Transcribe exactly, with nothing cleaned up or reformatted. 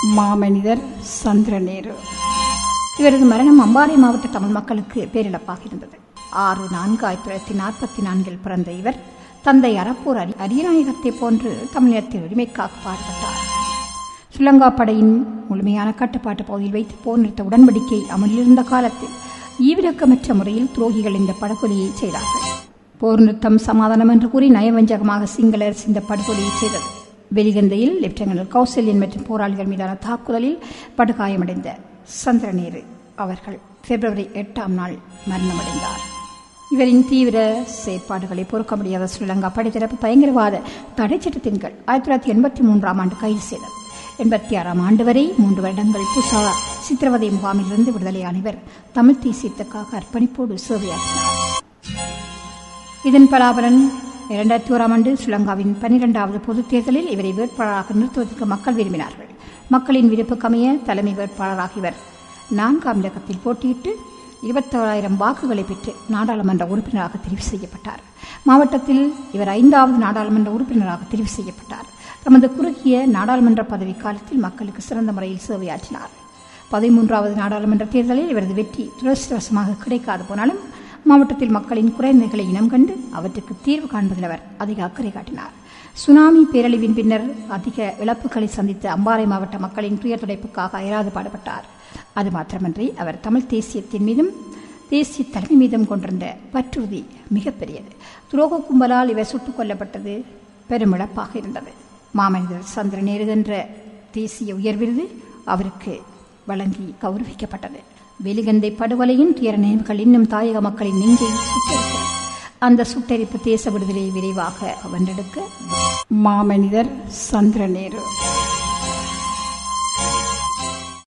மாமனிதர் சந்திரநேரு. இவரது மரணம் அம்பாறை மாவட்ட தமிழ் மக்களுக்கு பேரிழப்பாக இருந்தது. ஆறு நான்கு ஆயிரத்தி தொள்ளாயிரத்தி நாற்பத்தி நான்கில் பிறந்த இவர் தந்தை அறப்போர் அரி அரியநாயகத்தை போன்று தமிழகத்தின் உரிமைக்காக பாடுபட்டார். ஸ்ரீலங்கா படையின் முழுமையான கட்டுப்பாட்டு பகுதியில் வைத்து போர் நிறுத்த உடன்படிக்கை அமலிருந்த காலத்தில் ஈவிரக்கமற்ற முறையில் துரோகிகள் இந்த படுகொலையை செய்தார்கள். போர் நிறுத்தம் சமாதானம் என்று கூறி நயவஞ்சகமாக சிங்கள அரசு இந்த படுகொலையை செய்தது. வெலிகந்தையில் லெப்டினன்ட் கௌசல்யன் மற்றும் போராளிகள் மீதான தாக்குதலில் படுகாயமடைந்த சந்திரநேரு அவர்கள் பிப்ரவரி எட்டாம் நாள் மரணமடைந்தார். இவரின் தீவிர செயற்பாடுகளை பொறுக்க முடியாத ஸ்ரீலங்கா படைத்தரப்பு பயங்கரவாத தடை சட்டத்தின் கீழ் ஆயிரத்தி தொள்ளாயிரத்தி எண்பத்தி மூன்றாம் ஆண்டு கைது செய்தது. எண்பத்தி ஆறாம் ஆண்டு வரை மூன்று வருடங்கள் புசா சித்திரவதை முகாமிலிருந்து விடுதலையான இவர் தமிழ் தேசியத்துக்காக அர்ப்பணிப்போடு சேவையாற்றினார். இதன் பலாபலன் இரண்டாயிரத்தி ஓராம் ஆண்டு ஸ்ரீலங்காவின் பனிரெண்டாவது பொதுத் தேர்தலில் இவரை வேட்பாளராக நிறுத்துவதற்கு மக்கள் விரும்பினார்கள். மக்களின் விருப்புக்கமைய தலைமை வேட்பாளராக இவர் நான்காம் இலக்கத்தில் போட்டியிட்டு இருபத்தோராயிரம் வாக்குகளை பெற்று நாடாளுமன்ற உறுப்பினராக தெரிவு செய்யப்பட்டார். மாவட்டத்தில் இவர் ஐந்தாவது நாடாளுமன்ற உறுப்பினராக தெரிவு செய்யப்பட்டார். தமது குறுகிய நாடாளுமன்ற பதவி காலத்தில் மக்களுக்கு சிறந்த முறையில் சேவையாற்றினார். பதிமூன்றாவது நாடாளுமன்ற தேர்தலில் இவரது வெற்றி துரதிருஷ்டவசமாக கிடைக்காது போனாலும் மாவட்டத்தில் மக்களின் குறைநிலைகளை இனம் கண்டு அவற்றுக்கு தீர்வு காண்பதில் அவர் அதிக அக்கறை காட்டினார். சுனாமி பேரழிவின் பின்னர் அதிக இழப்புகளை சந்தித்த அம்பாறை மாவட்ட மக்களின் துயர் துடைப்புக்காக அயராது பாடுபட்டார். அது மாத்திரமன்றி அவர் தமிழ் தேசியத்தின் மீதும் தேசிய தலைமை மீதும் கொண்டிருந்த பற்றுறுதி மிகப்பெரியது. துரோக கும்பலால் இவர் சுட்டுக் கொல்லப்பட்டது பெரும் இழப்பாக இருந்தது. மாமனிதர் சந்திரநேரு என்ற தேசிய உயர் விருது அவருக்கு வழங்கி கௌரவிக்கப்பட்டது. வெலிகந்தை படுகொலையின் துயர நினைவுகள் இன்னும் தாயக மக்களின் நெஞ்சை சுட்டரிக்கிறது. அந்த சுட்டரிப்பு தேச விடுதலை விரைவாக வென்றெடுக்க மாமனிதர் சந்திரநேரு.